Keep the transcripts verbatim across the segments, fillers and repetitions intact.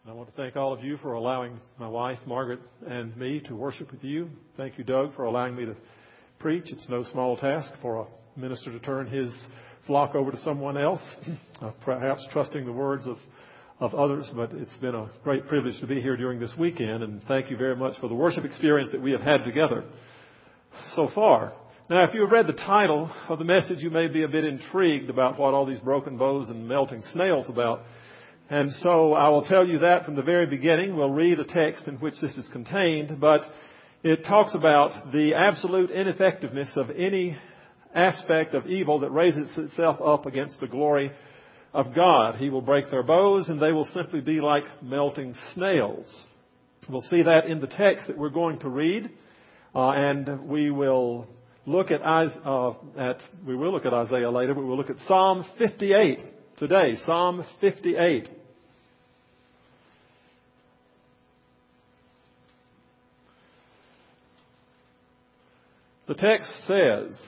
I want to thank all of you for allowing my wife, Margaret, and me to worship with you. Thank you, Doug, for allowing me to preach. It's no small task for a minister to turn his flock over to someone else, uh, perhaps trusting the words of, of others. But it's been a great privilege to be here during this weekend, and thank you very much for the worship experience that we have had together so far. Now, if you have read the title of the message, you may be a bit intrigued about what all these broken bows and melting snails about. And so I will tell you that from the very beginning. We'll read a text in which this is contained, but it talks about the absolute ineffectiveness of any aspect of evil that raises itself up against the glory of God. He will break their bows and they will simply be like melting snails. We'll see that in the text that we're going to read, uh, and we will look at, uh, at we will look at Isaiah later, but we'll look at Psalm fifty-eight today. Psalm fifty-eight. The text says,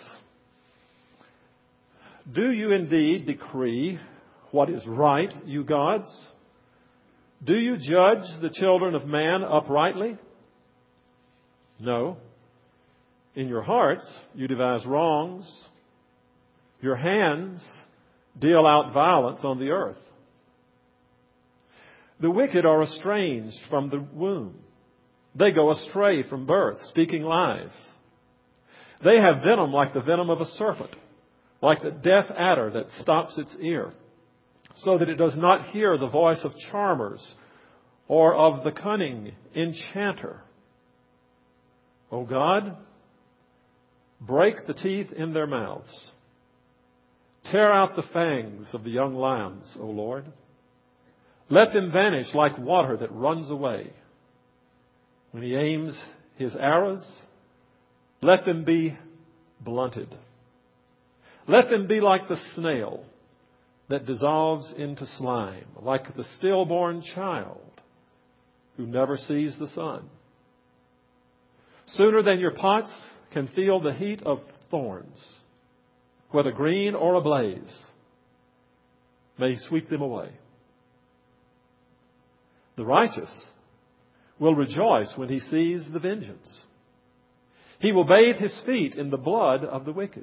"Do you indeed decree what is right, you gods? Do you judge the children of man uprightly? No. In your hearts you devise wrongs. Your hands deal out violence on the earth. The wicked are estranged from the womb. They go astray from birth, speaking lies. They have venom like the venom of a serpent, like the deaf adder that stops its ear, so that it does not hear the voice of charmers or of the cunning enchanter. O God, break the teeth in their mouths. Tear out the fangs of the young lambs, O Lord. Let them vanish like water that runs away. When he aims his arrows, let them be blunted. Let them be like the snail that dissolves into slime, like the stillborn child who never sees the sun. Sooner than your pots can feel the heat of thorns, whether green or ablaze, may he sweep them away. The righteous will rejoice when he sees the vengeance. He will bathe his feet in the blood of the wicked.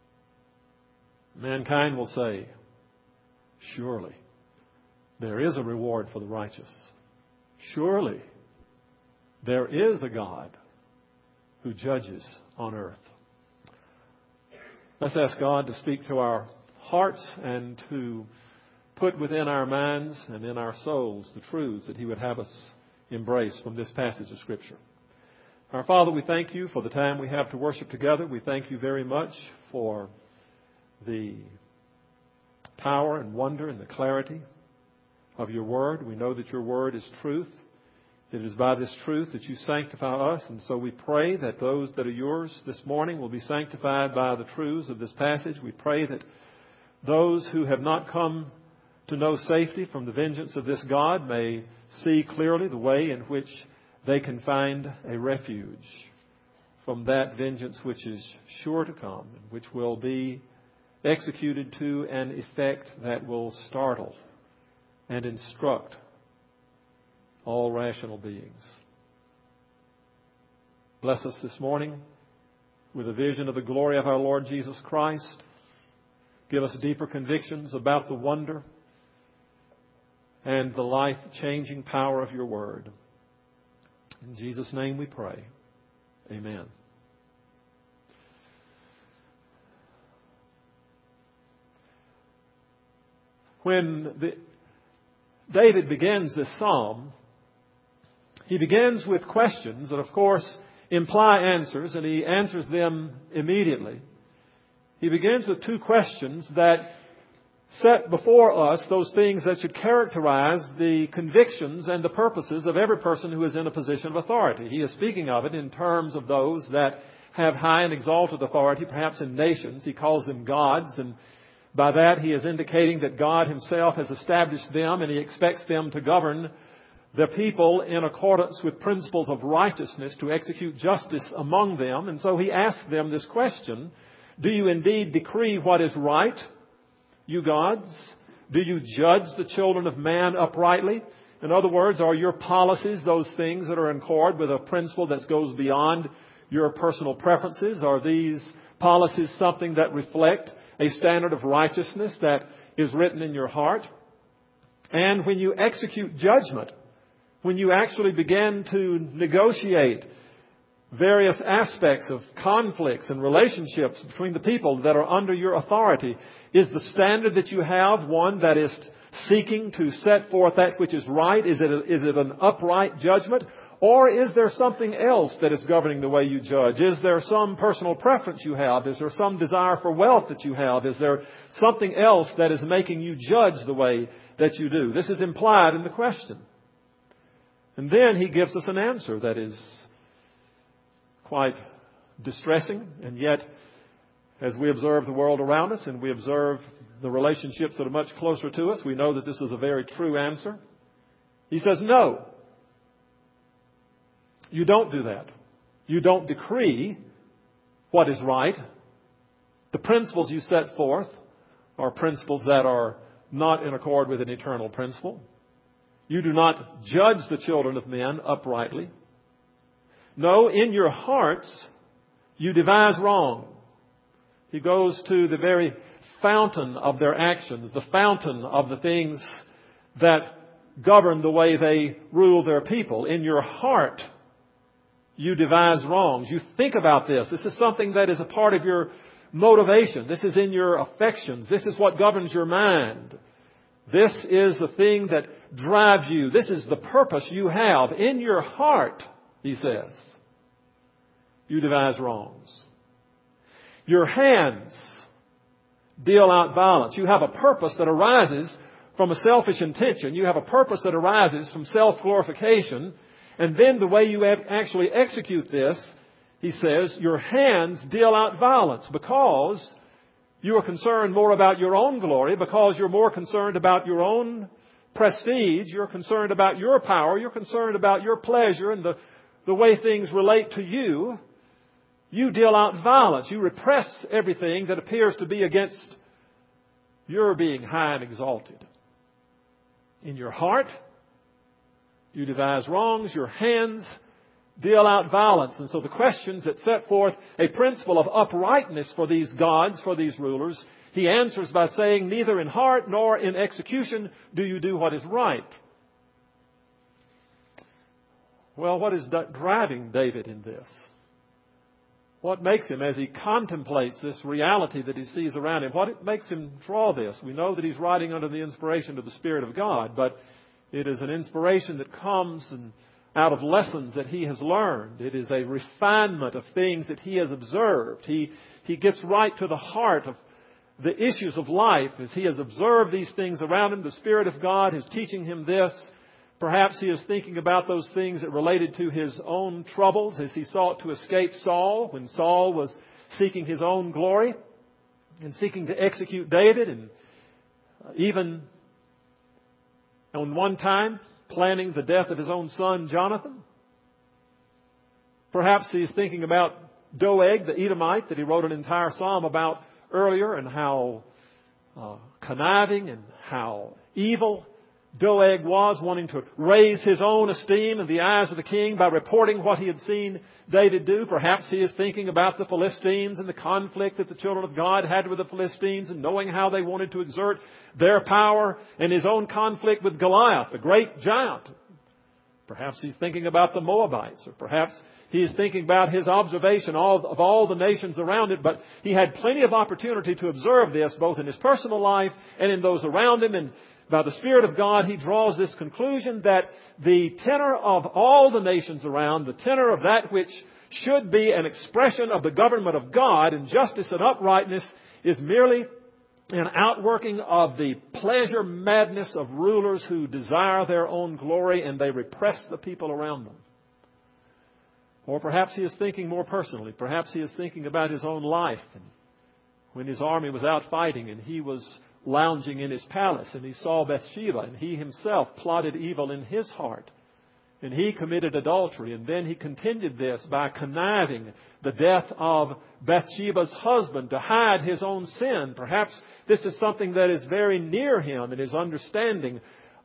Mankind will say, surely there is a reward for the righteous. Surely there is a God who judges on earth." Let's ask God to speak to our hearts and to put within our minds and in our souls the truths that He would have us embrace from this passage of Scripture. Our Father, we thank You for the time we have to worship together. We thank You very much for the power and wonder and the clarity of Your Word. We know that Your Word is truth. It is by this truth that You sanctify us, and so we pray that those that are Yours this morning will be sanctified by the truths of this passage. We pray that those who have not come to know safety from the vengeance of this God may see clearly the way in which they can find a refuge from that vengeance which is sure to come and which will be executed to an effect that will startle and instruct all rational beings. Bless us this morning with a vision of the glory of our Lord Jesus Christ. Give us deeper convictions about the wonder and the life-changing power of Your Word. In Jesus' name we pray. Amen. When the, David begins this psalm, he begins with questions that, of course, imply answers, and he answers them immediately. He begins with two questions that set before us those things that should characterize the convictions and the purposes of every person who is in a position of authority. He is speaking of it in terms of those that have high and exalted authority, perhaps in nations. He calls them gods, and by that he is indicating that God Himself has established them and He expects them to govern the people in accordance with principles of righteousness, to execute justice among them. And so He asks them this question: do you indeed decree what is right, you gods? Do you judge the children of man uprightly? In other words, are your policies those things that are in accord with a principle that goes beyond your personal preferences? Are these policies something that reflect a standard of righteousness that is written in your heart? And when you execute judgment, when you actually begin to negotiate various aspects of conflicts and relationships between the people that are under your authority, is the standard that you have one that is seeking to set forth that which is right? Is it, a, is it an upright judgment? Or is there something else that is governing the way you judge? Is there some personal preference you have? Is there some desire for wealth that you have? Is there something else that is making you judge the way that you do? This is implied in the question. And then he gives us an answer that is quite distressing, and yet, as we observe the world around us and we observe the relationships that are much closer to us, we know that this is a very true answer. He says, no, you don't do that. You don't decree what is right. The principles you set forth are principles that are not in accord with an eternal principle. You do not judge the children of men uprightly. No, in your hearts, you devise wrong. He goes to the very fountain of their actions, the fountain of the things that govern the way they rule their people. In your heart, you devise wrongs. You think about this. This is something that is a part of your motivation. This is in your affections. This is what governs your mind. This is the thing that drives you. This is the purpose you have. In your heart, he says, you devise wrongs. Your hands deal out violence. You have a purpose that arises from a selfish intention. You have a purpose that arises from self-glorification. And then the way you actually execute this, he says, your hands deal out violence because you are concerned more about your own glory, because you're more concerned about your own prestige. You're concerned about your power. You're concerned about your pleasure and the, the way things relate to you. You deal out violence. You repress everything that appears to be against your being high and exalted. In your heart, you devise wrongs. Your hands deal out violence. And so the questions that set forth a principle of uprightness for these gods, for these rulers, he answers by saying, neither in heart nor in execution do you do what is right. Well, what is driving David in this? What makes him, as he contemplates this reality that he sees around him, what makes him draw this? We know that he's writing under the inspiration of the Spirit of God, but it is an inspiration that comes and out of lessons that he has learned. It is a refinement of things that he has observed. He, he gets right to the heart of the issues of life as he has observed these things around him. The Spirit of God is teaching him this. Perhaps he is thinking about those things that related to his own troubles as he sought to escape Saul when Saul was seeking his own glory and seeking to execute David, and even on one time planning the death of his own son Jonathan. Perhaps he's thinking about Doeg, the Edomite, that he wrote an entire psalm about earlier, and how uh, conniving and how evil Doeg was, wanting to raise his own esteem in the eyes of the king by reporting what he had seen David do. Perhaps he is thinking about the Philistines and the conflict that the children of God had with the Philistines, and knowing how they wanted to exert their power, and his own conflict with Goliath, the great giant. Perhaps he's thinking about the Moabites, or perhaps he is thinking about his observation of all the nations around it. But he had plenty of opportunity to observe this, both in his personal life and in those around him. And by the Spirit of God, he draws this conclusion that the tenor of all the nations around, the tenor of that which should be an expression of the government of God and justice and uprightness, is merely an outworking of the pleasure madness of rulers who desire their own glory and they repress the people around them. Or perhaps he is thinking more personally. Perhaps he is thinking about his own life, and when his army was out fighting and he was lounging in his palace and he saw Bathsheba, and he himself plotted evil in his heart, and he committed adultery, and then he continued this by conniving the death of Bathsheba's husband to hide his own sin. Perhaps this is something that is very near him in his understanding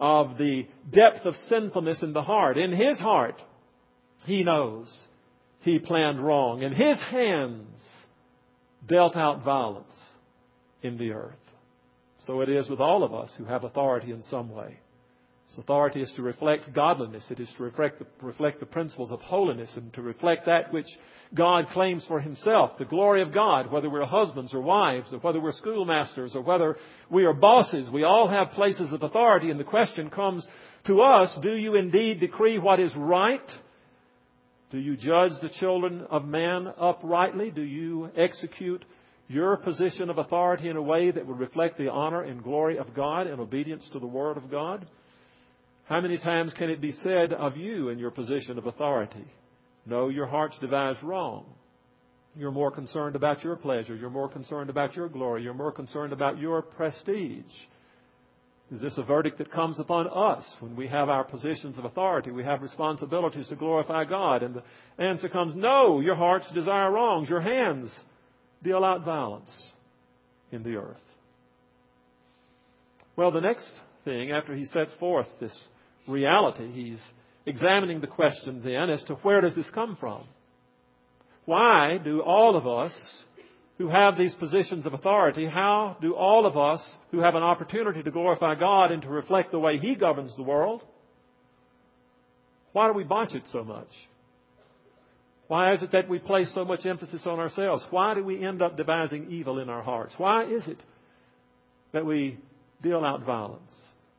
of the depth of sinfulness in the heart. In his heart, he knows he planned wrong. And his hands dealt out violence in the earth. So it is with all of us who have authority in some way. This authority is to reflect godliness. It is to reflect the, reflect the principles of holiness and to reflect that which God claims for himself, the glory of God, whether we're husbands or wives, or whether we're schoolmasters, or whether we are bosses. We all have places of authority, and the question comes to us, do you indeed decree what is right? Do you judge the children of man uprightly? Do you execute your position of authority in a way that would reflect the honor and glory of God in obedience to the Word of God? How many times can it be said of you in your position of authority, no, your heart's devised wrong. You're more concerned about your pleasure. You're more concerned about your glory. You're more concerned about your prestige. Is this a verdict that comes upon us when we have our positions of authority? We have responsibilities to glorify God. And the answer comes, no, your hearts desire wrongs. Your hands deal out violence in the earth. Well, the next thing, after he sets forth this reality, he's examining the question then as to where does this come from? Why do all of us who have these positions of authority, how do all of us who have an opportunity to glorify God and to reflect the way he governs the world, why do we botch it so much? Why is it that we place so much emphasis on ourselves? Why do we end up devising evil in our hearts? Why is it that we deal out violence?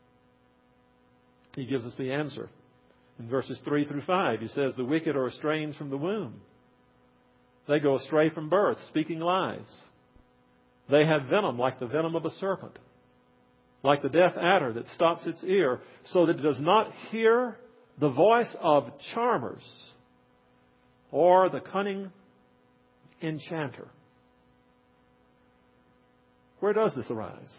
He gives us the answer. In verses three through five, he says, the wicked are estranged from the womb. They go astray from birth, speaking lies. They have venom like the venom of a serpent, like the deaf adder that stops its ear, so that it does not hear the voice of charmers or the cunning enchanter. Where does this arise?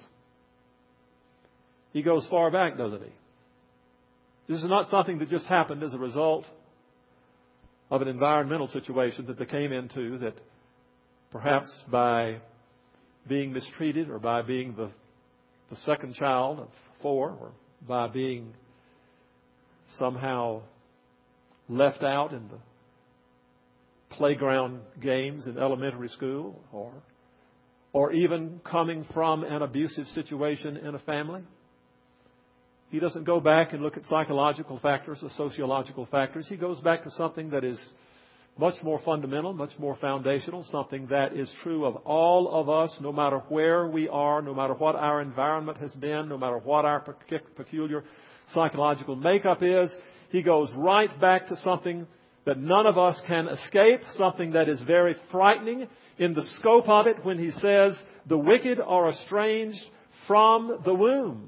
He goes far back, doesn't he? This is not something that just happened as a result of an environmental situation that they came into, that perhaps by being mistreated or by being the, the second child of four or by being somehow left out in the playground games in elementary school or, or even coming from an abusive situation in a family. He doesn't go back and look at psychological factors or sociological factors. He goes back to something that is much more fundamental, much more foundational, something that is true of all of us, no matter where we are, no matter what our environment has been, no matter what our peculiar psychological makeup is. He goes right back to something that none of us can escape, something that is very frightening in the scope of it when he says, the wicked are estranged from the womb.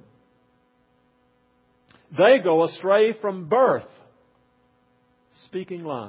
They go astray from birth, speaking lies.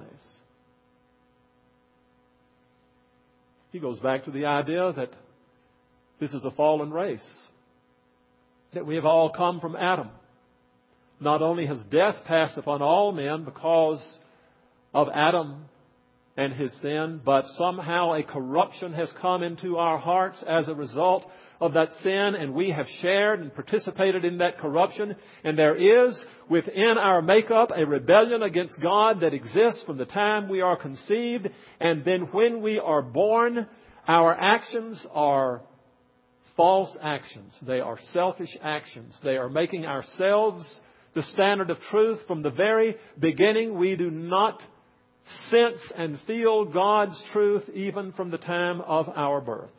He goes back to the idea that this is a fallen race, that we have all come from Adam. Not only has death passed upon all men because of Adam and his sin, but somehow a corruption has come into our hearts as a result of that sin, and we have shared and participated in that corruption. And there is within our makeup a rebellion against God that exists from the time we are conceived. And then when we are born, our actions are false actions. They are selfish actions. They are making ourselves the standard of truth. From the very beginning, we do not sense and feel God's truth even from the time of our birth.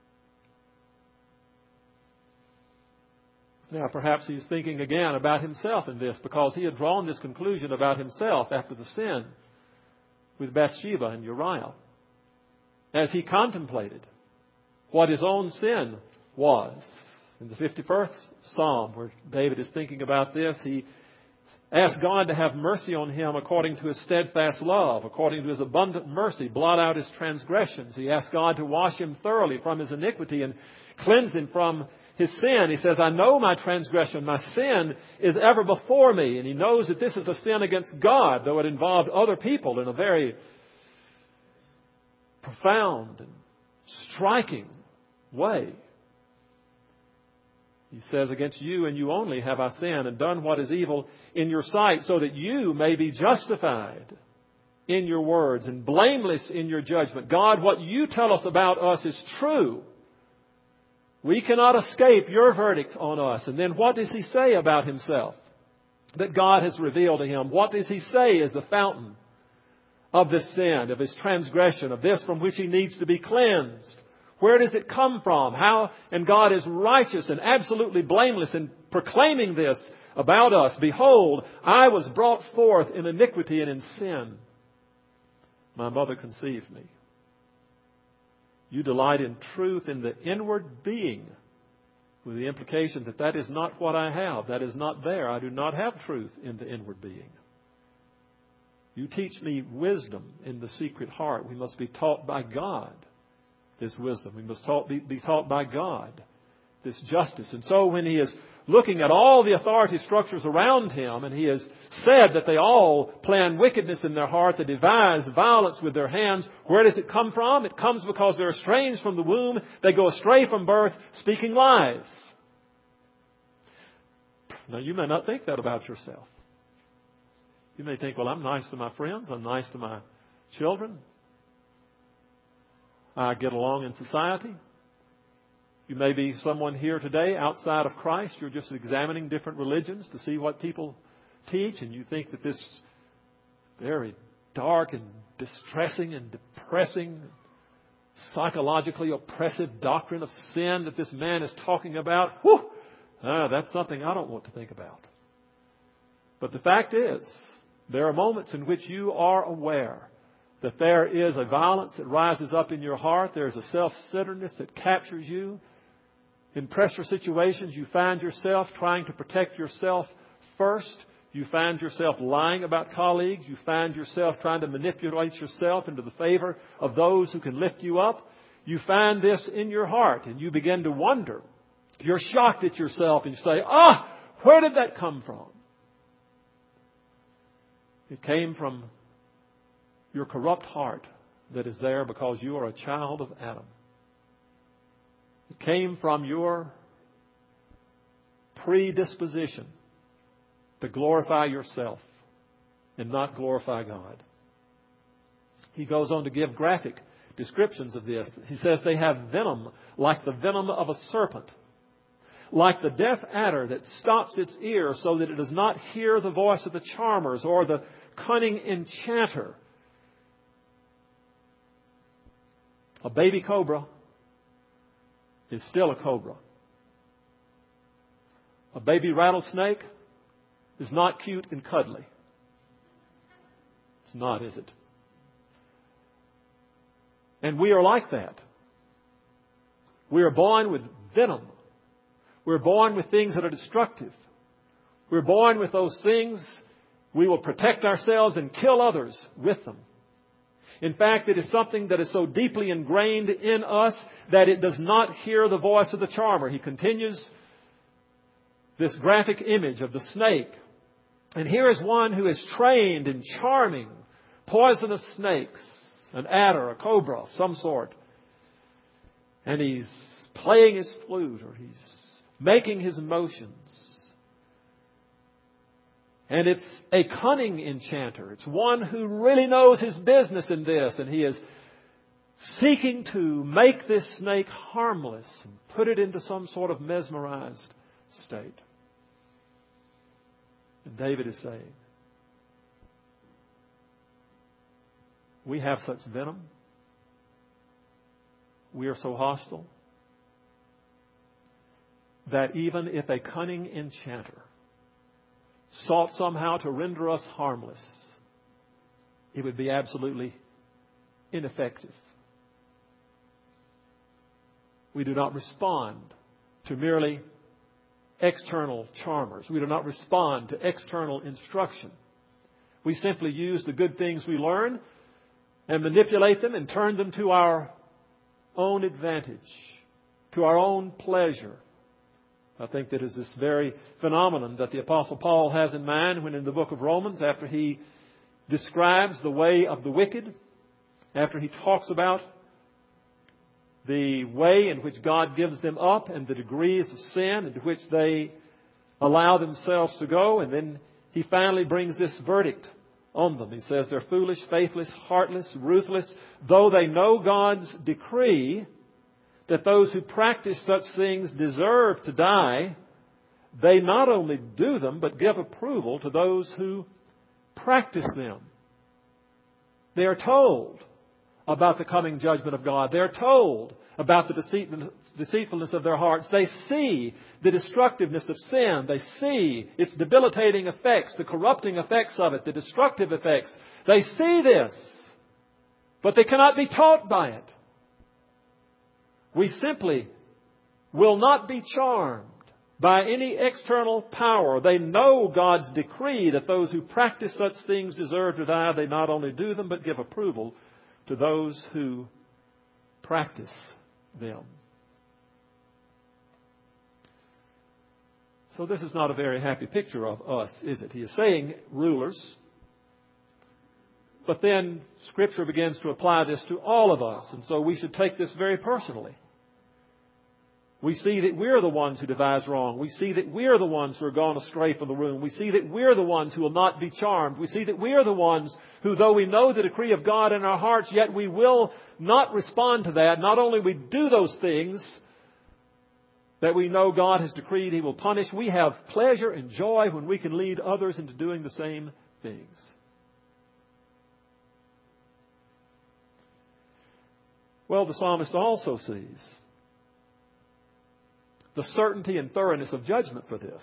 Now, perhaps he's thinking again about himself in this, because he had drawn this conclusion about himself after the sin with Bathsheba and Uriah. As he contemplated what his own sin was. In the fifty-first Psalm, where David is thinking about this, he asked God to have mercy on him according to his steadfast love, according to his abundant mercy, blot out his transgressions. He asked God to wash him thoroughly from his iniquity and cleanse him from his sin. He says, I know my transgression, my sin is ever before me. And he knows that this is a sin against God, though it involved other people in a very profound and striking way. He says, against you and you only have I sinned and done what is evil in your sight, so that you may be justified in your words and blameless in your judgment. God, what you tell us about us is true. We cannot escape your verdict on us. And then what does he say about himself that God has revealed to him? What does he say is the fountain of this sin, of his transgression, of this from which he needs to be cleansed? Where does it come from? How? And God is righteous and absolutely blameless in proclaiming this about us. Behold, I was brought forth in iniquity and in sin. My mother conceived me. You delight in truth in the inward being, with the implication that that is not what I have. That is not there. I do not have truth in the inward being. You teach me wisdom in the secret heart. We must be taught by God this wisdom. We must taught, be, be taught by God this justice. And so when he is looking at all the authority structures around him, and he has said that they all plan wickedness in their heart, they devise violence with their hands, where does it come from? It comes because they're estranged from the womb. They go astray from birth, speaking lies. Now, you may not think that about yourself. You may think, well, I'm nice to my friends. I'm nice to my children. I get along in society. You may be someone here today outside of Christ. You're just examining different religions to see what people teach, and you think that this very dark and distressing and depressing, psychologically oppressive doctrine of sin that this man is talking about, whew, ah, that's something I don't want to think about. But the fact is, there are moments in which you are aware that there is a violence that rises up in your heart. There is a self-centeredness that captures you. In pressure situations, you find yourself trying to protect yourself first. You find yourself lying about colleagues. You find yourself trying to manipulate yourself into the favor of those who can lift you up. You find this in your heart, and you begin to wonder. You're shocked at yourself, and you say, ah, where did that come from? It came from your corrupt heart that is there because you are a child of Adam. It came from your predisposition to glorify yourself and not glorify God. He goes on to give graphic descriptions of this. He says they have venom like the venom of a serpent, like the deaf adder that stops its ear so that it does not hear the voice of the charmers or the cunning enchanter. A baby cobra is still a cobra. A baby rattlesnake is not cute and cuddly. It's not, is it? And we are like that. We are born with venom. We're born with things that are destructive. We're born with those things. We will protect ourselves and kill others with them. In fact, it is something that is so deeply ingrained in us that it does not hear the voice of the charmer. He continues this graphic image of the snake. And here is one who is trained in charming poisonous snakes, an adder, a cobra of some sort. And he's playing his flute, or he's making his motions. And it's a cunning enchanter. It's one who really knows his business in this. And he is seeking to make this snake harmless and put it into some sort of mesmerized state. And David is saying, we have such venom. We are so hostile that even if a cunning enchanter sought somehow to render us harmless, it would be absolutely ineffective. We do not respond to merely external charmers. We do not respond to external instruction. We simply use the good things we learn and manipulate them and turn them to our own advantage, to our own pleasure. I think that is this very phenomenon that the Apostle Paul has in mind when in the book of Romans, after he describes the way of the wicked, after he talks about the way in which God gives them up and the degrees of sin into which they allow themselves to go. And then He finally brings this verdict on them. He says they're foolish, faithless, heartless, ruthless. Though they know God's decree that those who practice such things deserve to die, they not only do them, but give approval to those who practice them. They are told about the coming judgment of God. They are told about the deceitfulness of their hearts. They see the destructiveness of sin. They see its debilitating effects, the corrupting effects of it, the destructive effects. They see this, but they cannot be taught by it. We simply will not be charmed by any external power. They know God's decree that those who practice such things deserve to die. They not only do them, but give approval to those who practice them. So this is not a very happy picture of us, is it? He is saying rulers. But then Scripture begins to apply this to all of us. And so we should take this very personally. We see that we're the ones who devise wrong. We see that we're the ones who are gone astray from the room. We see that we're the ones who will not be charmed. We see that we're the ones who, though we know the decree of God in our hearts, yet we will not respond to that. Not only we do those things that we know God has decreed He will punish, we have pleasure and joy when we can lead others into doing the same things. Well, the psalmist also sees the certainty and thoroughness of judgment for this.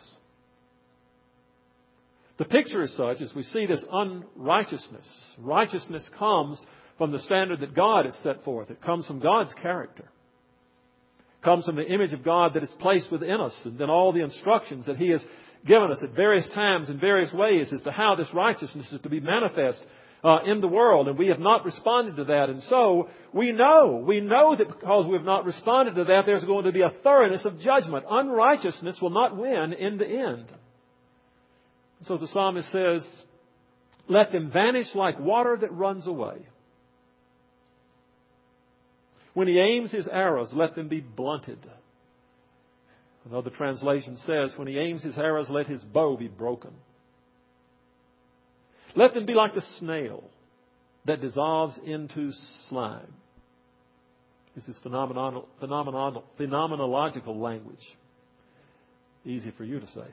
The picture is such as we see this unrighteousness. Righteousness comes from the standard that God has set forth. It comes from God's character. It comes from the image of God that is placed within us, and then all the instructions that He has given us at various times in various ways as to how this righteousness is to be manifest Uh, in the world, and we have not responded to that. And so we know, we know that because we have not responded to that, there's going to be a thoroughness of judgment. Unrighteousness will not win in the end. So the psalmist says, let them vanish like water that runs away. When he aims his arrows, let them be blunted. Another translation says, when he aims his arrows, let his bow be broken. Let them be like the snail that dissolves into slime. This is phenomenal, phenomenal, phenomenological language. Easy for you to say.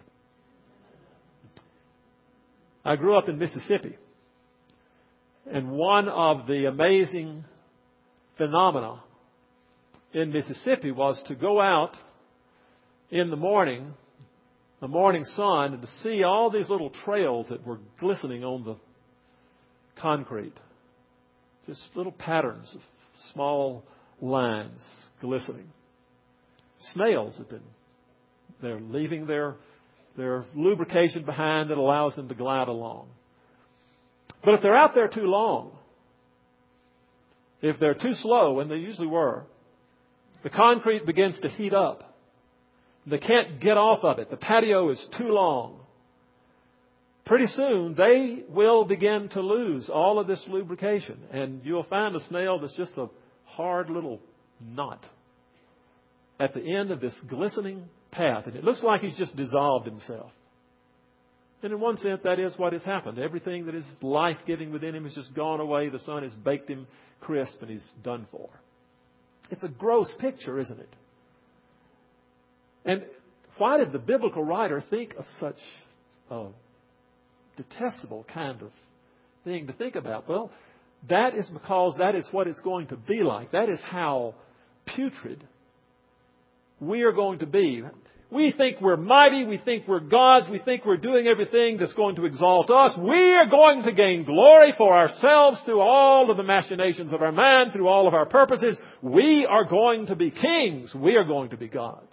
I grew up in Mississippi. And one of the amazing phenomena in Mississippi was to go out in the morning, the morning sun, and to see all these little trails that were glistening on the concrete. Just little patterns of small lines glistening. Snails have been, they're leaving their, their lubrication behind that allows them to glide along. But if they're out there too long, if they're too slow, and they usually were, the concrete begins to heat up. They can't get off of it. The patio is too long. Pretty soon, they will begin to lose all of this lubrication. And you'll find a snail that's just a hard little knot at the end of this glistening path. And it looks like he's just dissolved himself. And in one sense, that is what has happened. Everything that is life-giving within him has just gone away. The sun has baked him crisp and he's done for. It's a gross picture, isn't it? And why did the biblical writer think of such a detestable kind of thing to think about? Well, that is because that is what it's going to be like. That is how putrid we are going to be. We think we're mighty. We think we're gods. We think we're doing everything that's going to exalt us. We are going to gain glory for ourselves through all of the machinations of our mind, through all of our purposes. We are going to be kings. We are going to be gods.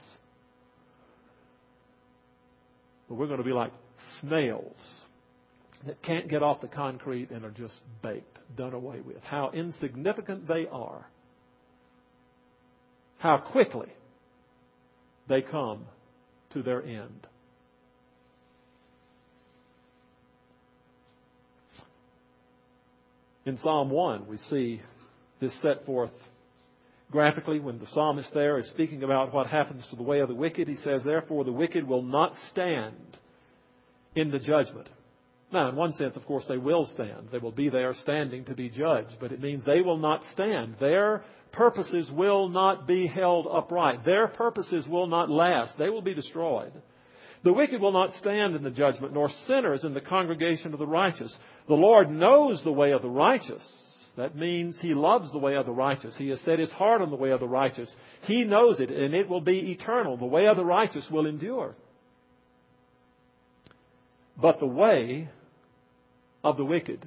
But we're going to be like snails that can't get off the concrete and are just baked, done away with. How insignificant they are. How quickly they come to their end. In Psalm one, we see this set forth graphically when the psalmist there is speaking about what happens to the way of the wicked. He says, therefore the wicked will not stand in the judgment. Now, in one sense, of course, they will stand. They will be there standing to be judged. But it means they will not stand. Their purposes will not be held upright. Their purposes will not last. They will be destroyed. The wicked will not stand in the judgment, nor sinners in the congregation of the righteous. The Lord knows the way of the righteous. That means He loves the way of the righteous. He has set His heart on the way of the righteous. He knows it, and it will be eternal. The way of the righteous will endure. But the way of the wicked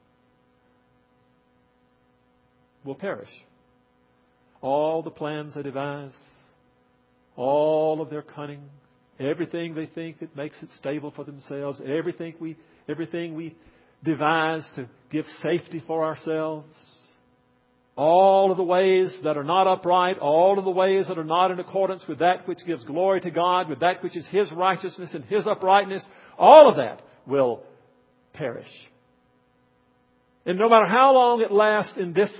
will perish. All the plans they devise, all of their cunning, everything they think that makes it stable for themselves, everything we, everything we devise to give safety for ourselves, all of the ways that are not upright, all of the ways that are not in accordance with that which gives glory to God, with that which is His righteousness and His uprightness, all of that will perish. And no matter how long it lasts in this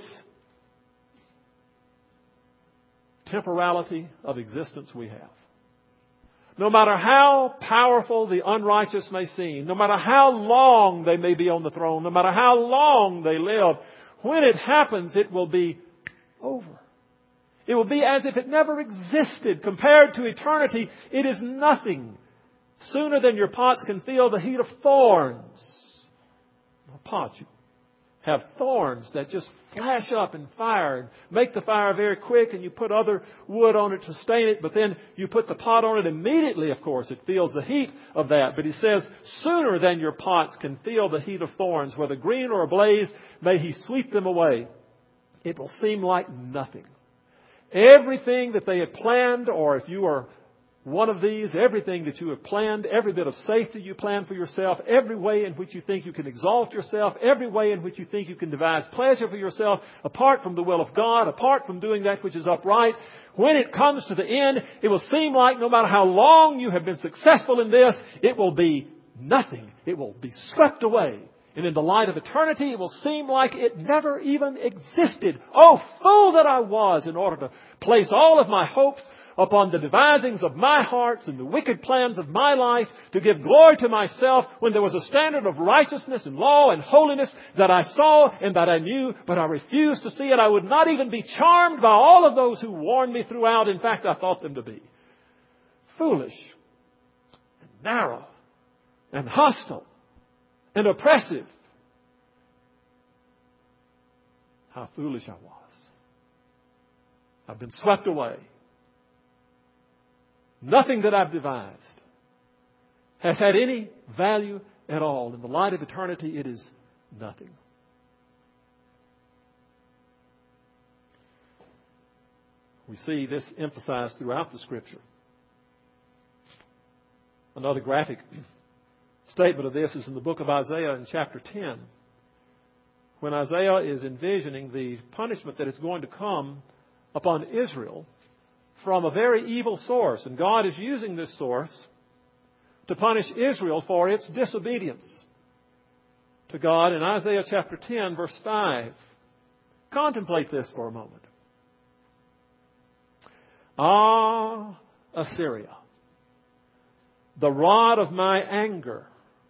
temporality of existence we have, no matter how powerful the unrighteous may seem, no matter how long they may be on the throne, no matter how long they live, when it happens, it will be over. It will be as if it never existed. Compared to eternity, it is nothing. Sooner than your pots can feel the heat of thorns. A pot, you have thorns that just flash up in fire and make the fire very quick, and you put other wood on it to sustain it, but then you put the pot on it immediately, of course. It feels the heat of that. But He says, sooner than your pots can feel the heat of thorns, whether green or ablaze, may He sweep them away. It will seem like nothing. Everything that they had planned, or if you are one of these, everything that you have planned, every bit of safety you plan for yourself, every way in which you think you can exalt yourself, every way in which you think you can devise pleasure for yourself, apart from the will of God, apart from doing that which is upright, when it comes to the end, it will seem like no matter how long you have been successful in this, it will be nothing. It will be swept away. And in the light of eternity, it will seem like it never even existed. Oh, fool that I was, in order to place all of my hopes upon the devisings of my hearts and the wicked plans of my life, to give glory to myself when there was a standard of righteousness and law and holiness that I saw and that I knew, but I refused to see it. I would not even be charmed by all of those who warned me throughout. In fact, I thought them to be foolish and narrow and hostile and oppressive. How foolish I was. I've been swept away. Nothing that I've devised has had any value at all. In the light of eternity, it is nothing. We see this emphasized throughout the Scripture. Another graphic statement of this is in the book of Isaiah in chapter ten. When Isaiah is envisioning the punishment that is going to come upon Israel from a very evil source. And God is using this source to punish Israel for its disobedience to God. In Isaiah chapter ten, verse five, contemplate this for a moment. Ah, Assyria, the rod of my anger,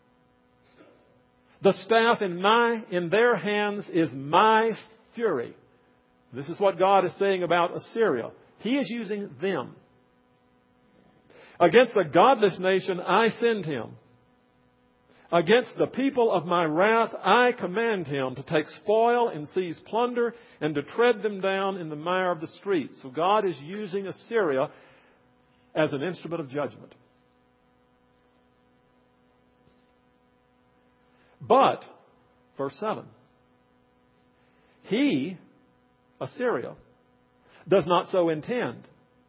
the staff in my in their hands is my fury. This is what God is saying about Assyria. He is using them. Against the godless nation I send him. Against the people of my wrath I command him to take spoil and seize plunder and to tread them down in the mire of the streets. So God is using Assyria as an instrument of judgment. But, verse seven, he, Assyria, does not so intend.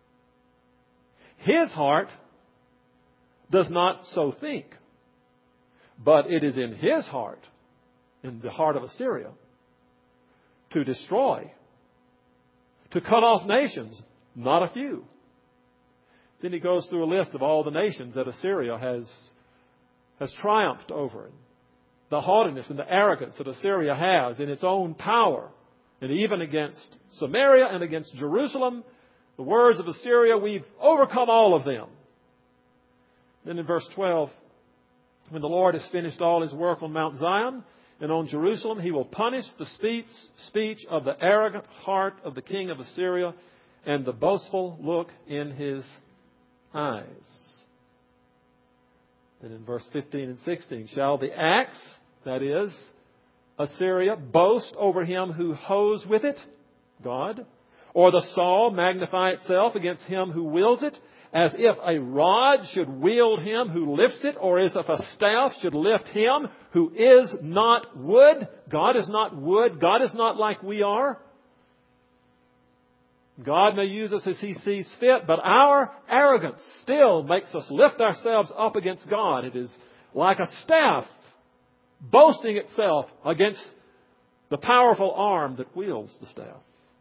His heart does not so think. But it is in his heart, in the heart of Assyria, to destroy, to cut off nations, not a few. Then he goes through a list of all the nations that Assyria has, has triumphed over. The haughtiness and the arrogance that Assyria has in its own power And even against Samaria and against Jerusalem, the words of Assyria, we've overcome all of them. Then in verse twelve, when the Lord has finished all His work on Mount Zion and on Jerusalem, He will punish the speech, speech of the arrogant heart of the king of Assyria and the boastful look in his eyes. Then in verse fifteen and sixteen, shall the axe, that is, Assyria, boast over him who hoes with it, God, or the saw magnify itself against him who wields it, as if a rod should wield him who lifts it, or as if a staff should lift him who is not wood? God is not wood. God is not like we are. God may use us as He sees fit, but our arrogance still makes us lift ourselves up against God. It is like a staff boasting itself against the powerful arm that wields the staff.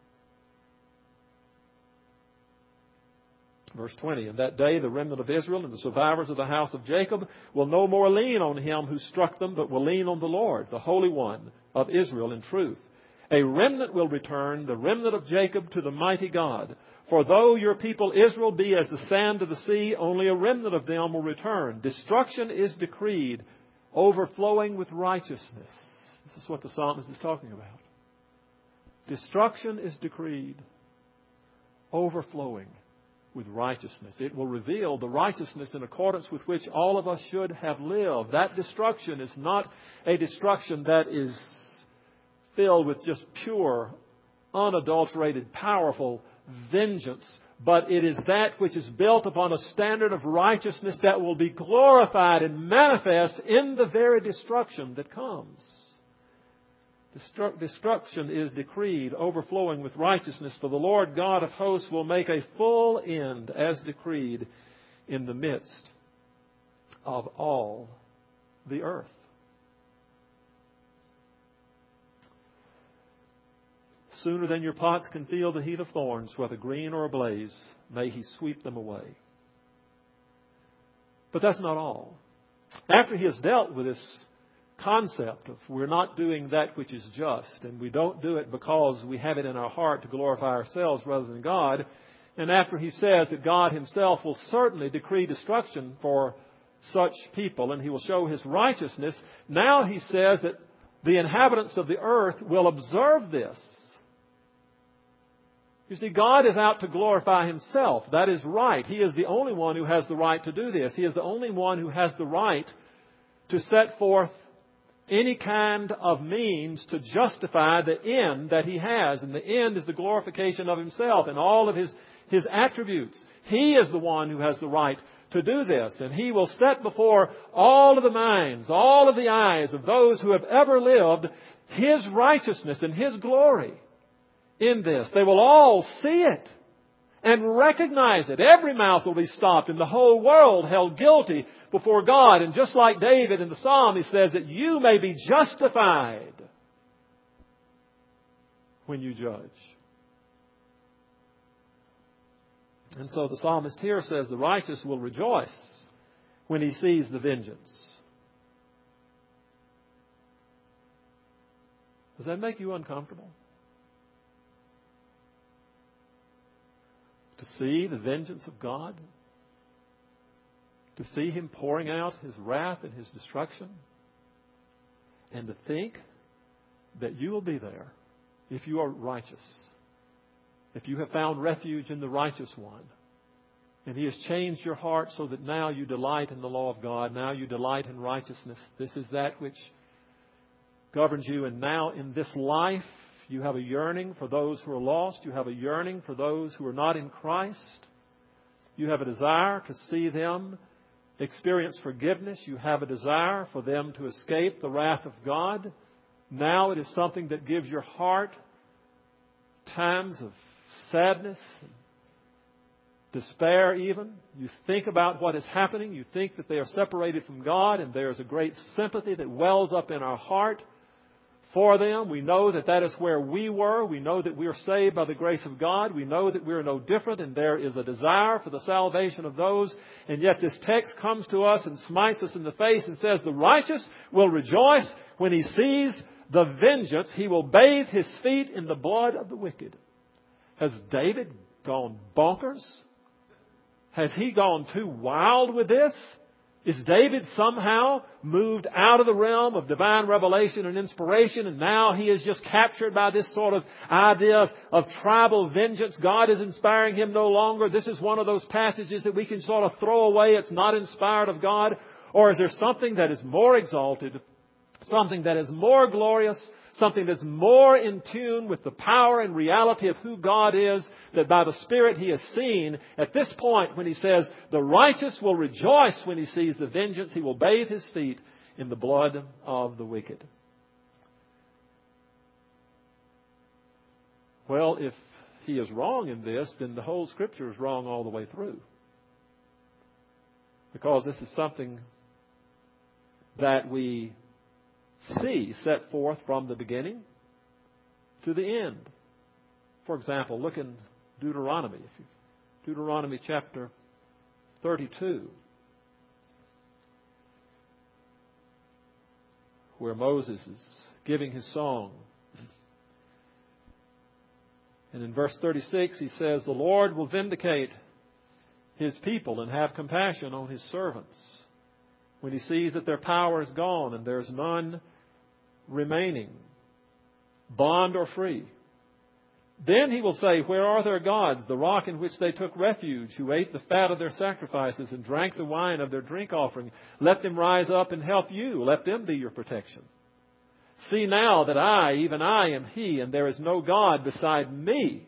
Verse twenty, in that day the remnant of Israel and the survivors of the house of Jacob will no more lean on him who struck them, but will lean on the Lord, the Holy One of Israel in truth. A remnant will return, the remnant of Jacob, to the mighty God. For though your people Israel be as the sand of the sea, only a remnant of them will return. Destruction is decreed, overflowing with righteousness. This is what the psalmist is talking about. Destruction is decreed, overflowing with righteousness. It will reveal the righteousness in accordance with which all of us should have lived. That destruction is not a destruction that is filled with just pure, unadulterated, powerful vengeance, but it is that which is built upon a standard of righteousness that will be glorified and manifest in the very destruction that comes. Destru- destruction is decreed, overflowing with righteousness, for the Lord God of hosts will make a full end, as decreed, in the midst of all the earth. Sooner than your pots can feel the heat of thorns, whether green or ablaze, may He sweep them away. But that's not all. After He has dealt with this concept of we're not doing that which is just, and we don't do it because we have it in our heart to glorify ourselves rather than God, and after He says that God Himself will certainly decree destruction for such people, and He will show His righteousness, now He says that the inhabitants of the earth will observe this. You see, God is out to glorify Himself. That is right. He is the only one who has the right to do this. He is the only one who has the right to set forth any kind of means to justify the end that He has. And the end is the glorification of Himself and all of His, His attributes. He is the one who has the right to do this. And He will set before all of the minds, all of the eyes of those who have ever lived, His righteousness and His glory in this. They will all see it and recognize it. Every mouth will be stopped and the whole world held guilty before God. And just like David in the Psalm, he says that you may be justified when you judge. And so the psalmist here says the righteous will rejoice when he sees the vengeance. Does that make you uncomfortable? To see the vengeance of God? To see Him pouring out His wrath and His destruction? And to think that you will be there if you are righteous. If you have found refuge in the righteous one. And He has changed your heart so that now you delight in the law of God. Now you delight in righteousness. This is that which governs you. And now in this life, you have a yearning for those who are lost. You have a yearning for those who are not in Christ. You have a desire to see them experience forgiveness. You have a desire for them to escape the wrath of God. Now it is something that gives your heart times of sadness, and despair even. You think about what is happening. You think that they are separated from God, and there is a great sympathy that wells up in our heart for them. We know that that is where we were. We know that we are saved by the grace of God. We know that we are no different, and there is a desire for the salvation of those. And yet this text comes to us and smites us in the face and says the righteous will rejoice when he sees the vengeance. He will bathe his feet in the blood of the wicked. Has David gone bonkers? Has he gone too wild with this? Is David somehow moved out of the realm of divine revelation and inspiration, and now he is just captured by this sort of idea of, of tribal vengeance? God is inspiring him no longer. This is one of those passages that we can sort of throw away. It's not inspired of God. Or is there something that is more exalted, something that is more glorious, something that's more in tune with the power and reality of who God is, that by the Spirit he has seen at this point when he says, the righteous will rejoice when he sees the vengeance. He will bathe his feet in the blood of the wicked. Well, if he is wrong in this, then the whole Scripture is wrong all the way through. Because this is something that we see set forth from the beginning to the end. For example, look in Deuteronomy. Deuteronomy chapter thirty-two, where Moses is giving his song. And in verse thirty-six he says, the Lord will vindicate his people and have compassion on his servants when he sees that their power is gone and there's none remaining, bond or free. Then he will say, where are their gods, the rock in which they took refuge, who ate the fat of their sacrifices and drank the wine of their drink offering? Let them rise up and help you. Let them be your protection. See now that I, even I, am He, and there is no God beside me.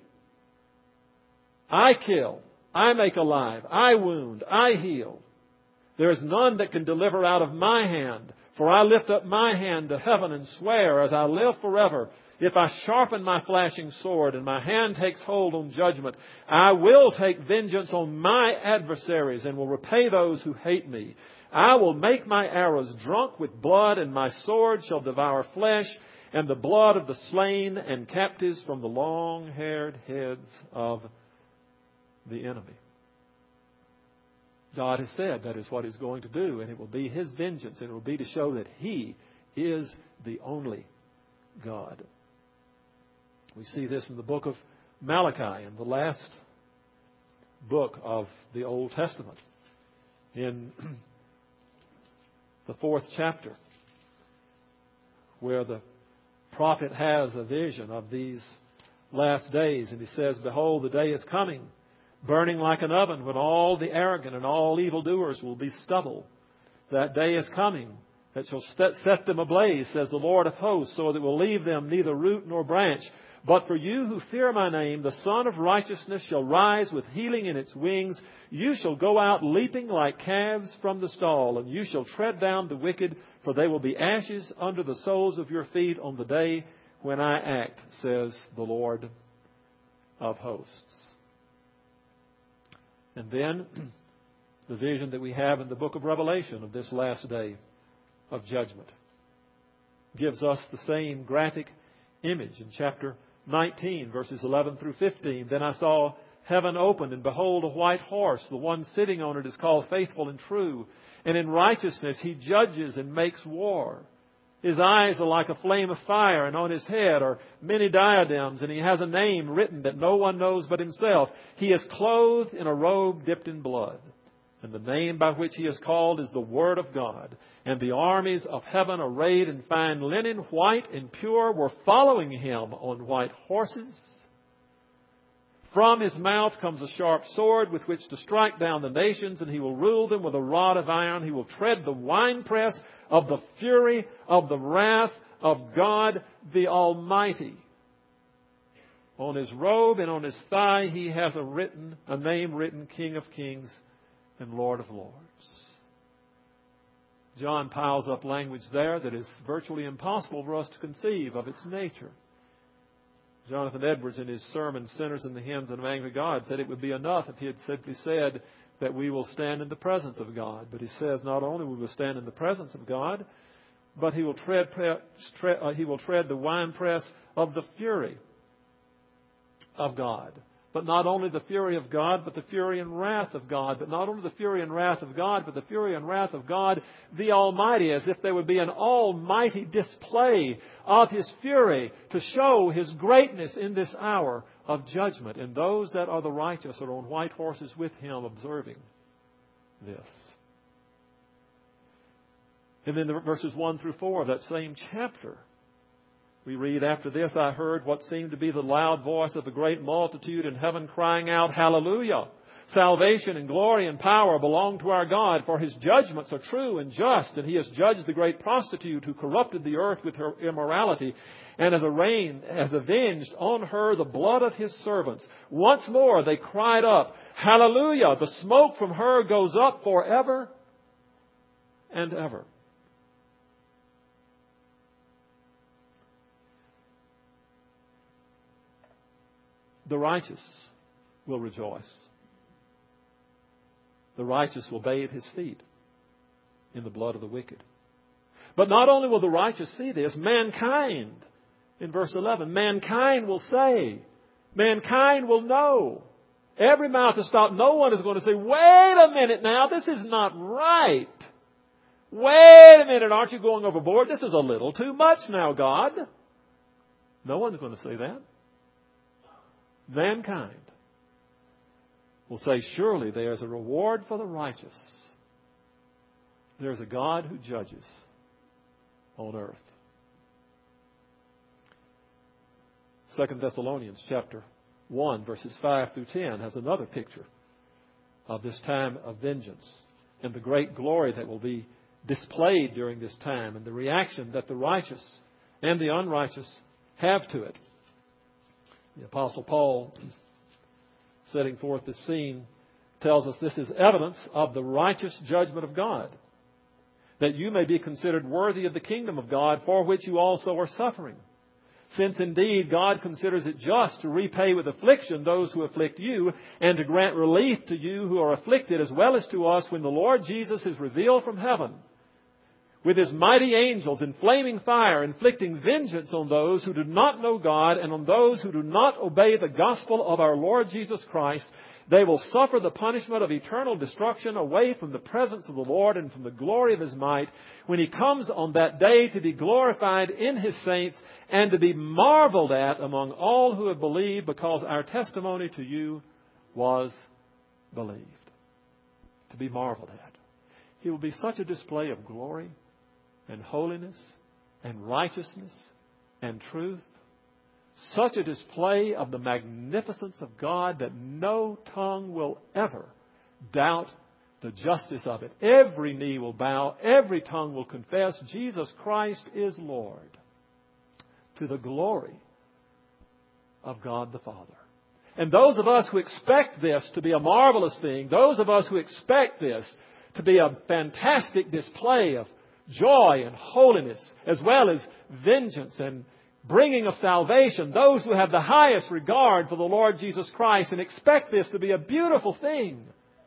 I kill, I make alive, I wound, I heal. There is none that can deliver out of my hand. For I lift up my hand to heaven and swear, as I live forever, if I sharpen my flashing sword and my hand takes hold on judgment, I will take vengeance on my adversaries and will repay those who hate me. I will make my arrows drunk with blood, and my sword shall devour flesh, and the blood of the slain and captives from the long-haired heads of the enemy. God has said that is what He's going to do, and it will be His vengeance, and it will be to show that He is the only God. We see this in the book of Malachi, in the last book of the Old Testament, in the fourth chapter, where the prophet has a vision of these last days, and he says, behold, the day is coming, burning like an oven, when all the arrogant and all evildoers will be stubble. That day is coming that shall set them ablaze, says the Lord of hosts, so that it will leave them neither root nor branch. But for you who fear my name, the Son of Righteousness shall rise with healing in its wings. You shall go out leaping like calves from the stall, and you shall tread down the wicked, for they will be ashes under the soles of your feet on the day when I act, says the Lord of hosts. And then the vision that we have in the book of Revelation of this last day of judgment gives us the same graphic image in chapter nineteen, verses eleven through fifteen. Then I saw heaven opened, and behold, a white horse. The one sitting on it is called Faithful and True, and in righteousness he judges and makes war. His eyes are like a flame of fire, and on his head are many diadems, and he has a name written that no one knows but himself. He is clothed in a robe dipped in blood, and the name by which he is called is the Word of God. And the armies of heaven, arrayed in fine linen, white and pure, were following him on white horses. From his mouth comes a sharp sword with which to strike down the nations, and he will rule them with a rod of iron. He will tread the winepress of the fury of the wrath of God the Almighty. On his robe and on his thigh he has a written, a name written, King of Kings and Lord of Lords. John piles up language there that is virtually impossible for us to conceive of its nature. Jonathan Edwards, in his sermon, Sinners in the Hands of an Angry God, said it would be enough if he had simply said that we will stand in the presence of God. But he says not only will we stand in the presence of God, but he will tread, tread, uh, he will tread the winepress of the fury of God. but not only the fury of God, but the fury and wrath of God. But not only the fury and wrath of God, but the fury and wrath of God, the Almighty, as if there would be an almighty display of His fury to show His greatness in this hour of judgment. And those that are the righteous are on white horses with Him observing this. And then the verses one through four of that same chapter, we read, "After this I heard what seemed to be the loud voice of a great multitude in heaven crying out, 'Hallelujah! Salvation and glory and power belong to our God, for His judgments are true and just, and He has judged the great prostitute who corrupted the earth with her immorality, and has arraigned, has avenged on her the blood of His servants.' Once more they cried up, 'Hallelujah! The smoke from her goes up forever and ever.'" The righteous will rejoice. The righteous will bathe his feet in the blood of the wicked. But not only will the righteous see this, mankind, in verse eleven, mankind will say, mankind will know. Every mouth is stopped. No one is going to say, "Wait a minute now, this is not right. Wait a minute, aren't you going overboard? This is a little too much now, God." No one's going to say that. Mankind will say, "Surely there is a reward for the righteous. There is a God who judges on earth." Second Thessalonians chapter one, verses five through ten has another picture of this time of vengeance and the great glory that will be displayed during this time and the reaction that the righteous and the unrighteous have to it. The Apostle Paul, setting forth this scene, tells us this is evidence of the righteous judgment of God, that you may be considered worthy of the kingdom of God, for which you also are suffering. Since indeed God considers it just to repay with affliction those who afflict you, and to grant relief to you who are afflicted, as well as to us when the Lord Jesus is revealed from heaven, with His mighty angels in flaming fire, inflicting vengeance on those who do not know God and on those who do not obey the gospel of our Lord Jesus Christ. They will suffer the punishment of eternal destruction away from the presence of the Lord and from the glory of His might, when He comes on that day to be glorified in His saints and to be marveled at among all who have believed, because our testimony to you was believed. To be marveled at. He will be such a display of glory and holiness and righteousness and truth. Such a display of the magnificence of God that no tongue will ever doubt the justice of it. Every knee will bow, every tongue will confess Jesus Christ is Lord, to the glory of God the Father. And those of us who expect this to be a marvelous thing, those of us who expect this to be a fantastic display of joy and holiness, as well as vengeance and bringing of salvation, those who have the highest regard for the Lord Jesus Christ and expect this to be a beautiful thing,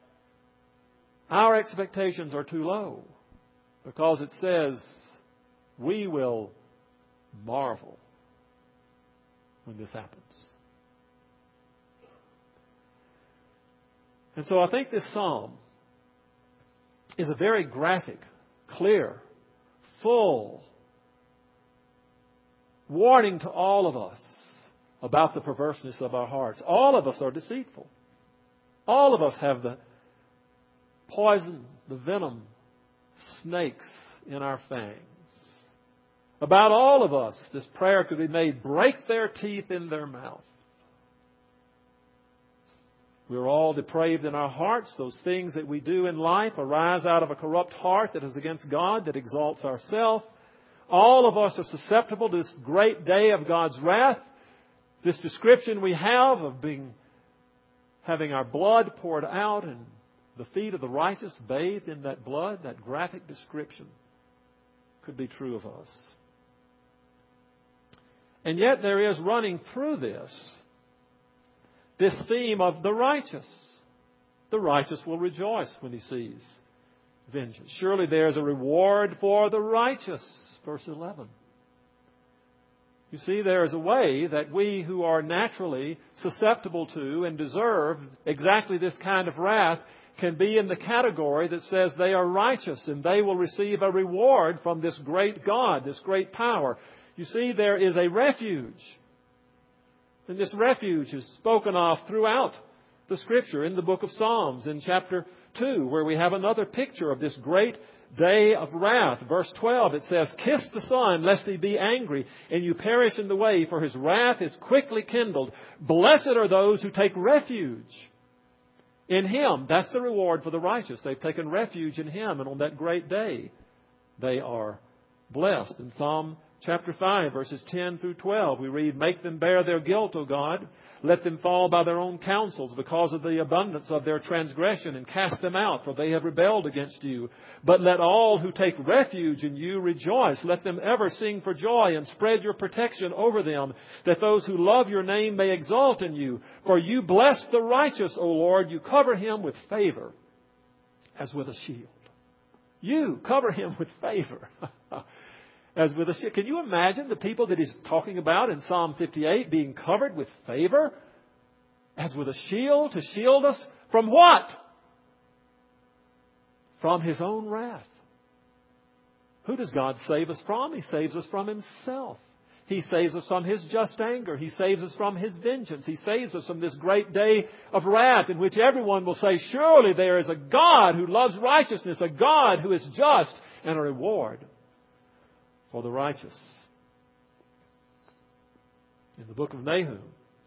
our expectations are too low, because it says we will marvel when this happens. And so I think this psalm is a very graphic, clear, full warning to all of us about the perverseness of our hearts. All of us are deceitful. All of us have the poison, the venom, snakes in our fangs. About all of us, this prayer could be made, break their teeth in their mouth. We're all depraved in our hearts. Those things that we do in life arise out of a corrupt heart that is against God, that exalts ourselves. All of us are susceptible to this great day of God's wrath. This description we have of being, having our blood poured out and the feet of the righteous bathed in that blood, that graphic description could be true of us. And yet there is running through this, this theme of the righteous. The righteous will rejoice when he sees vengeance. Surely there is a reward for the righteous. Verse eleven. You see, there is a way that we who are naturally susceptible to and deserve exactly this kind of wrath can be in the category that says they are righteous and they will receive a reward from this great God, this great power. You see, there is a refuge. And this refuge is spoken of throughout the Scripture in the book of Psalms in chapter two, where we have another picture of this great day of wrath. Verse twelve, it says, "Kiss the Son, lest he be angry, and you perish in the way, for his wrath is quickly kindled. Blessed are those who take refuge in Him." That's the reward for the righteous. They've taken refuge in Him, and on that great day, they are blessed. In Psalm chapter five, verses ten through twelve, we read, "Make them bear their guilt, O God. Let them fall by their own counsels because of the abundance of their transgression, and cast them out, for they have rebelled against you. But let all who take refuge in you rejoice. Let them ever sing for joy, and spread your protection over them, that those who love your name may exalt in you. For you bless the righteous, O Lord. You cover him with favor as with a shield." You cover him with favor as with a shield. Can you imagine the people that he's talking about in Psalm fifty-eight being covered with favor as with a shield, to shield us from what? From His own wrath. Who does God save us from? He saves us from Himself. He saves us from His just anger. He saves us from His vengeance. He saves us from this great day of wrath in which everyone will say, surely there is a God who loves righteousness, a God who is just, and a reward for the righteous. In the book of Nahum,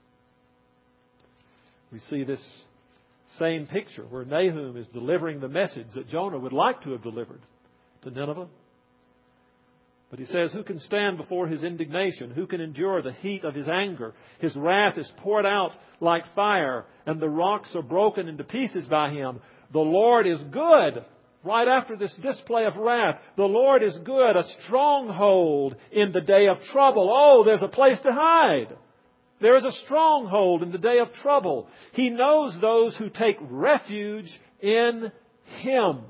we see this same picture where Nahum is delivering the message that Jonah would like to have delivered to Nineveh. But he says, who can stand before his indignation? Who can endure the heat of his anger? His wrath is poured out like fire, and the rocks are broken into pieces by him. The Lord is good. Right after this display of wrath, the Lord is good, a stronghold in the day of trouble. Oh, there's a place to hide. There is a stronghold in the day of trouble. He knows those who take refuge in Him.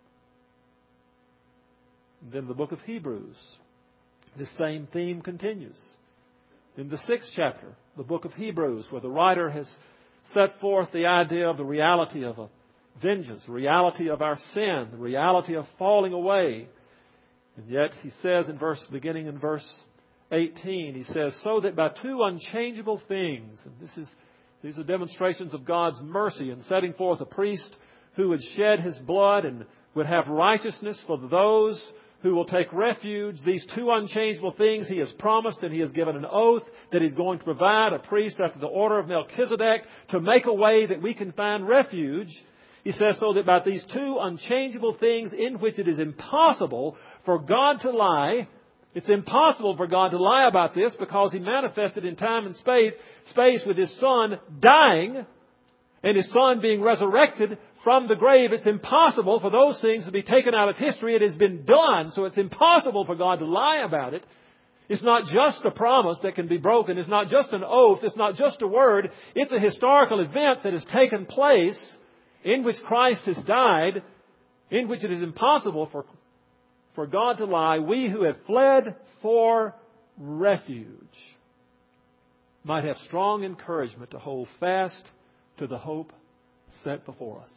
And then the book of Hebrews, this same theme continues. In the sixth chapter, the book of Hebrews, where the writer has set forth the idea of the reality of a vengeance, the reality of our sin, the reality of falling away. And yet he says in verse, beginning in verse eighteen, he says, so that by two unchangeable things, and this is, these are demonstrations of God's mercy in setting forth a priest who would shed his blood and would have righteousness for those who will take refuge. These two unchangeable things He has promised, and He has given an oath that He's going to provide a priest after the order of Melchizedek to make a way that we can find refuge. He says, so that about these two unchangeable things in which it is impossible for God to lie. It's impossible for God to lie about this because He manifested in time and space, space with His Son dying and His Son being resurrected from the grave. It's impossible for those things to be taken out of history. It has been done, so it's impossible for God to lie about it. It's not just a promise that can be broken. It's not just an oath. It's not just a word. It's a historical event that has taken place in which Christ has died, in which it is impossible for, for God to lie. We who have fled for refuge might have strong encouragement to hold fast to the hope set before us.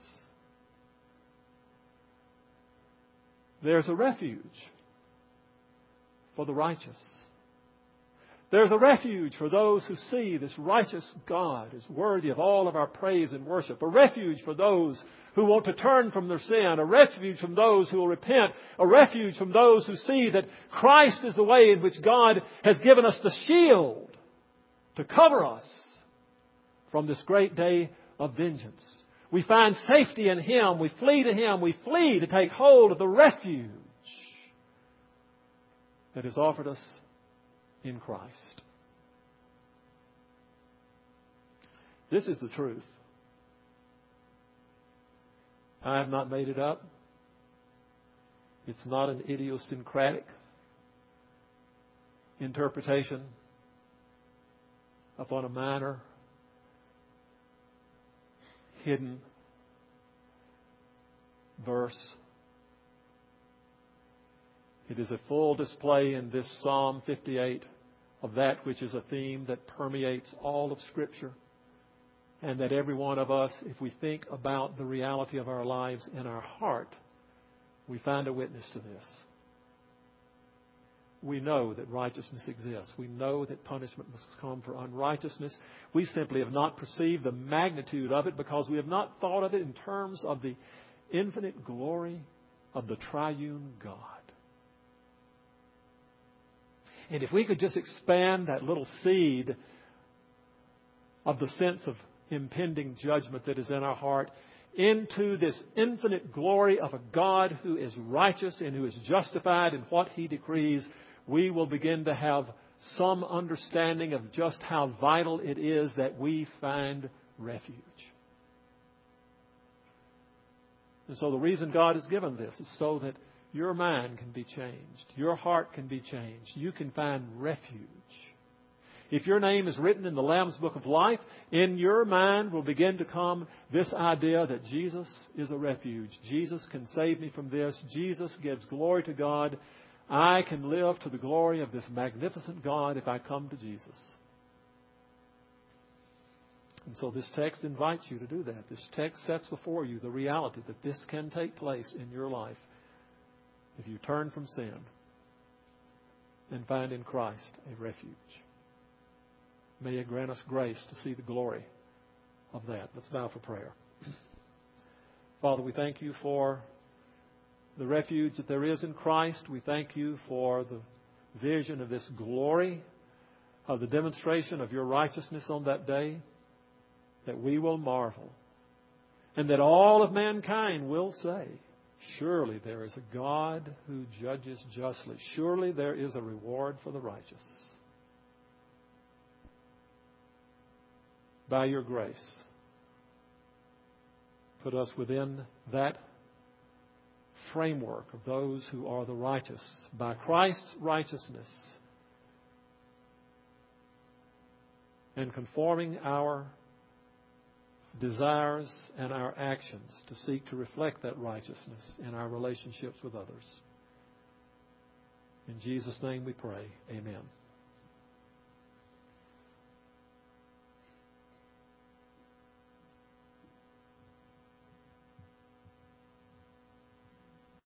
There's a refuge for the righteous. There's a refuge for those who see this righteous God is worthy of all of our praise and worship. A refuge for those who want to turn from their sin. A refuge from those who will repent. A refuge from those who see that Christ is the way in which God has given us the shield to cover us from this great day of vengeance. We find safety in Him. We flee to Him. We flee to take hold of the refuge that is offered us in Christ. This is the truth. I have not made it up. It's not an idiosyncratic interpretation upon a minor, hidden verse. It is a full display in this Psalm fifty-eight of that which is a theme that permeates all of Scripture, and that every one of us, if we think about the reality of our lives in our heart, we find a witness to this. We know that righteousness exists. We know that punishment must come for unrighteousness. We simply have not perceived the magnitude of it because we have not thought of it in terms of the infinite glory of the triune God. And if we could just expand that little seed of the sense of impending judgment that is in our heart into this infinite glory of a God who is righteous and who is justified in what He decrees, we will begin to have some understanding of just how vital it is that we find refuge. And so the reason God has given this is so that your mind can be changed. Your heart can be changed. You can find refuge. If your name is written in the Lamb's Book of Life, in your mind will begin to come this idea that Jesus is a refuge. Jesus can save me from this. Jesus gives glory to God. I can live to the glory of this magnificent God if I come to Jesus. And so this text invites you to do that. This text sets before you the reality that this can take place in your life if you turn from sin and find in Christ a refuge. May it grant us grace to see the glory of that. Let's bow for prayer. Father, we thank you for the refuge that there is in Christ. We thank you for the vision of this glory, of the demonstration of your righteousness on that day, that we will marvel, and that all of mankind will say, surely there is a God who judges justly. Surely there is a reward for the righteous. By your grace, put us within that framework of those who are the righteous by Christ's righteousness, and conforming our desires and our actions to seek to reflect that righteousness in our relationships with others. In Jesus' name we pray. Amen.